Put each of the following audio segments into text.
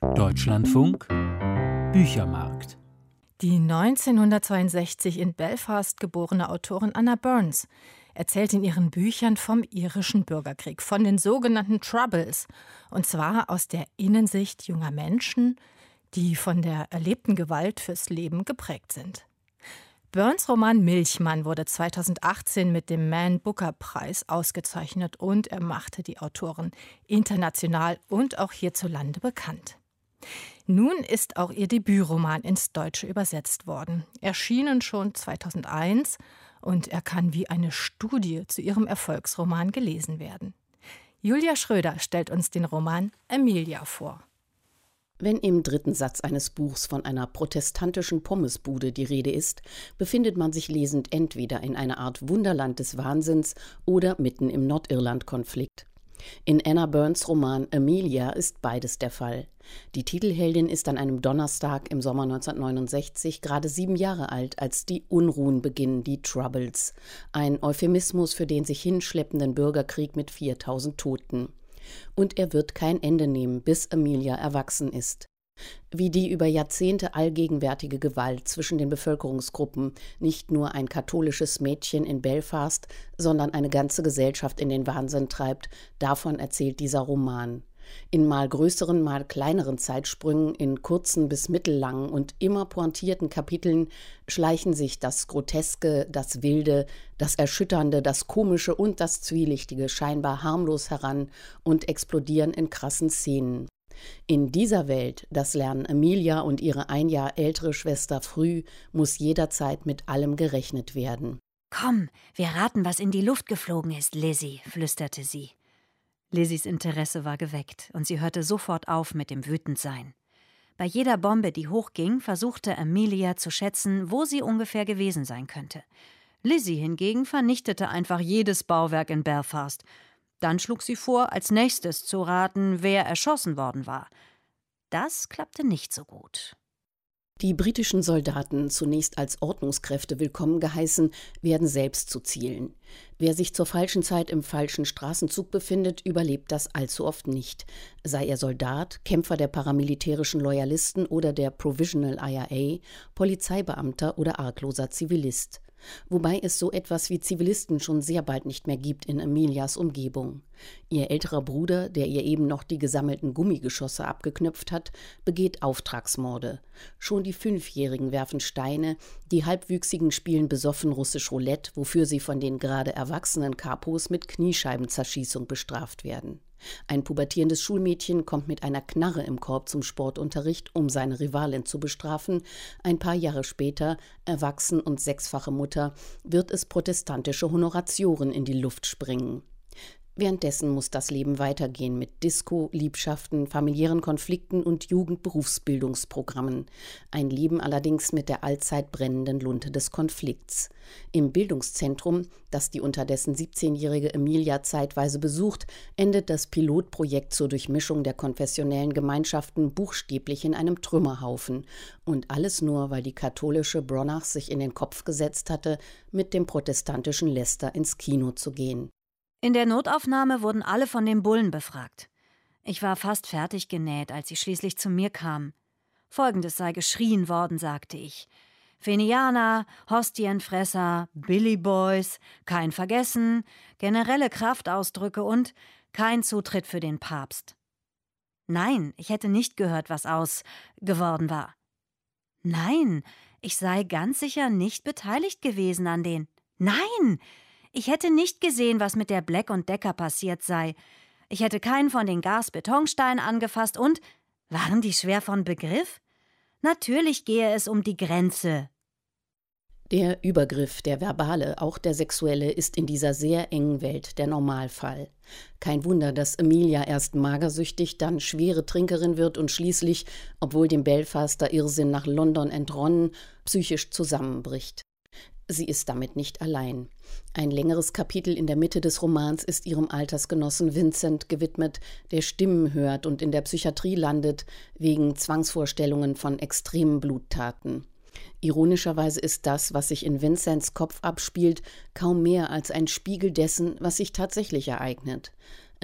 Deutschlandfunk Büchermarkt. Die 1962 in Belfast geborene Autorin Anna Burns erzählt in ihren Büchern vom irischen Bürgerkrieg, von den sogenannten Troubles, und zwar aus der Innensicht junger Menschen, die von der erlebten Gewalt fürs Leben geprägt sind. Burns' Roman Milchmann wurde 2018 mit dem Man Booker Preis ausgezeichnet und er machte die Autorin international und auch hierzulande bekannt. Nun ist auch ihr Debütroman ins Deutsche übersetzt worden. Erschienen schon 2001 und er kann wie eine Studie zu ihrem Erfolgsroman gelesen werden. Julia Schröder stellt uns den Roman Emilia vor. Wenn im dritten Satz eines Buchs von einer protestantischen Pommesbude die Rede ist, befindet man sich lesend entweder in einer Art Wunderland des Wahnsinns oder mitten im Nordirland-Konflikt. In Anna Burns' Roman Emilia ist beides der Fall. Die Titelheldin ist an einem Donnerstag im Sommer 1969 gerade 7 Jahre alt, als die Unruhen beginnen, die Troubles. Ein Euphemismus für den sich hinschleppenden Bürgerkrieg mit 4000 Toten. Und er wird kein Ende nehmen, bis Emilia erwachsen ist. Wie die über Jahrzehnte allgegenwärtige Gewalt zwischen den Bevölkerungsgruppen nicht nur ein katholisches Mädchen in Belfast, sondern eine ganze Gesellschaft in den Wahnsinn treibt, davon erzählt dieser Roman. In mal größeren, mal kleineren Zeitsprüngen, in kurzen bis mittellangen und immer pointierten Kapiteln schleichen sich das Groteske, das Wilde, das Erschütternde, das Komische und das Zwielichtige scheinbar harmlos heran und explodieren in krassen Szenen. In dieser Welt, das lernen Emilia und ihre 1 Jahr ältere Schwester früh, muss jederzeit mit allem gerechnet werden. »Komm, wir raten, was in die Luft geflogen ist, Lizzie«, flüsterte sie. Lizzies Interesse war geweckt und sie hörte sofort auf mit dem Wütendsein. Bei jeder Bombe, die hochging, versuchte Emilia zu schätzen, wo sie ungefähr gewesen sein könnte. Lizzie hingegen vernichtete einfach jedes Bauwerk in Belfast. Dann schlug sie vor, als nächstes zu raten, wer erschossen worden war. Das klappte nicht so gut. Die britischen Soldaten, zunächst als Ordnungskräfte willkommen geheißen, werden selbst zu Zielen. Wer sich zur falschen Zeit im falschen Straßenzug befindet, überlebt das allzu oft nicht. Sei er Soldat, Kämpfer der paramilitärischen Loyalisten oder der Provisional IRA, Polizeibeamter oder argloser Zivilist. Wobei es so etwas wie Zivilisten schon sehr bald nicht mehr gibt in Emilias Umgebung. Ihr älterer Bruder, der ihr eben noch die gesammelten Gummigeschosse abgeknöpft hat, begeht Auftragsmorde. Schon die 5-Jährigen werfen Steine, die Halbwüchsigen spielen besoffen russisch Roulette, wofür sie von den gerade erwachsenen Kapos mit Kniescheibenzerschießung bestraft werden. Ein pubertierendes Schulmädchen kommt mit einer Knarre im Korb zum Sportunterricht, um seine Rivalin zu bestrafen. Ein paar Jahre später, erwachsen und 6-fache Mutter, wird es protestantische Honoratioren in die Luft springen. Währenddessen muss das Leben weitergehen mit Disco, Liebschaften, familiären Konflikten und Jugendberufsbildungsprogrammen. Ein Leben allerdings mit der allzeit brennenden Lunte des Konflikts. Im Bildungszentrum, das die unterdessen 17-jährige Emilia zeitweise besucht, endet das Pilotprojekt zur Durchmischung der konfessionellen Gemeinschaften buchstäblich in einem Trümmerhaufen. Und alles nur, weil die katholische Bronach sich in den Kopf gesetzt hatte, mit dem protestantischen Leicester ins Kino zu gehen. In der Notaufnahme wurden alle von den Bullen befragt. Ich war fast fertig genäht, als sie schließlich zu mir kamen. Folgendes sei geschrien worden, sagte ich. Fenianer, Hostienfresser, Billy Boys, kein Vergessen, generelle Kraftausdrücke und kein Zutritt für den Papst. Nein, ich hätte nicht gehört, was aus geworden war. Nein, ich sei ganz sicher nicht beteiligt gewesen an den. Nein! Ich hätte nicht gesehen, was mit der Black und Decker passiert sei. Ich hätte keinen von den Gasbetonsteinen angefasst und, waren die schwer von Begriff? Natürlich gehe es um die Grenze. Der Übergriff, der verbale, auch der sexuelle, ist in dieser sehr engen Welt der Normalfall. Kein Wunder, dass Emilia erst magersüchtig, dann schwere Trinkerin wird und schließlich, obwohl dem Belfaster Irrsinn nach London entronnen, psychisch zusammenbricht. Sie ist damit nicht allein. Ein längeres Kapitel in der Mitte des Romans ist ihrem Altersgenossen Vincent gewidmet, der Stimmen hört und in der Psychiatrie landet, wegen Zwangsvorstellungen von extremen Bluttaten. Ironischerweise ist das, was sich in Vincents Kopf abspielt, kaum mehr als ein Spiegel dessen, was sich tatsächlich ereignet.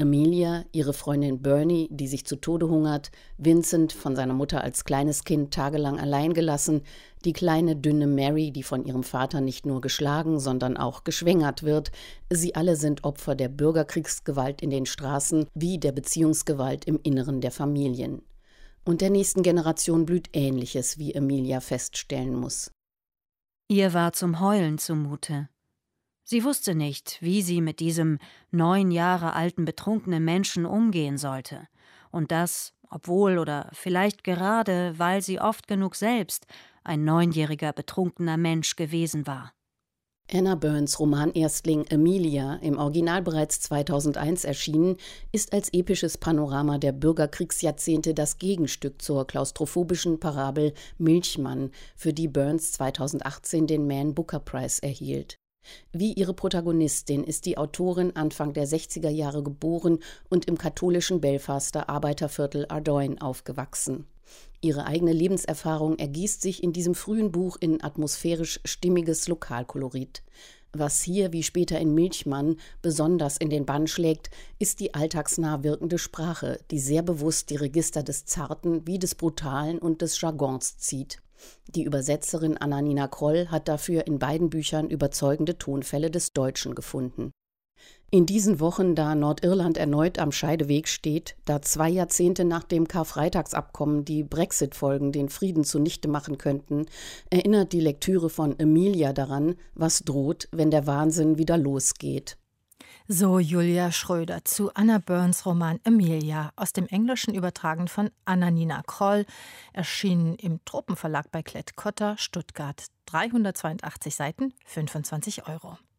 Amelia, ihre Freundin Bernie, die sich zu Tode hungert, Vincent, von seiner Mutter als kleines Kind tagelang allein gelassen, die kleine, dünne Mary, die von ihrem Vater nicht nur geschlagen, sondern auch geschwängert wird. Sie alle sind Opfer der Bürgerkriegsgewalt in den Straßen wie der Beziehungsgewalt im Inneren der Familien. Und der nächsten Generation blüht Ähnliches, wie Amelia feststellen muss. Ihr war zum Heulen zumute. Sie wusste nicht, wie sie mit diesem 9 Jahre alten betrunkenen Menschen umgehen sollte. Und das, obwohl oder vielleicht gerade, weil sie oft genug selbst ein 9-jähriger betrunkener Mensch gewesen war. Anna Burns' Romanerstling Amelia, im Original bereits 2001 erschienen, ist als episches Panorama der Bürgerkriegsjahrzehnte das Gegenstück zur klaustrophobischen Parabel Milchmann, für die Burns 2018 den Man Booker Prize erhielt. Wie ihre Protagonistin ist die Autorin Anfang der 60er Jahre geboren und im katholischen Belfaster Arbeiterviertel Ardoyne aufgewachsen. Ihre eigene Lebenserfahrung ergießt sich in diesem frühen Buch in atmosphärisch stimmiges Lokalkolorit. Was hier wie später in Milchmann besonders in den Bann schlägt, ist die alltagsnah wirkende Sprache, die sehr bewusst die Register des Zarten wie des Brutalen und des Jargons zieht. Die Übersetzerin Anna-Nina Kroll hat dafür in beiden Büchern überzeugende Tonfälle des Deutschen gefunden. In diesen Wochen, da Nordirland erneut am Scheideweg steht, da 2 Jahrzehnte nach dem Karfreitagsabkommen die Brexit-Folgen den Frieden zunichte machen könnten, erinnert die Lektüre von Amelia daran, was droht, wenn der Wahnsinn wieder losgeht. So Julia Schröder zu Anna Burns' Roman Amelia, aus dem Englischen übertragen von Anna-Nina Kroll, erschienen im Tropenverlag bei Klett-Cotta, Stuttgart. 382 Seiten, 25 €.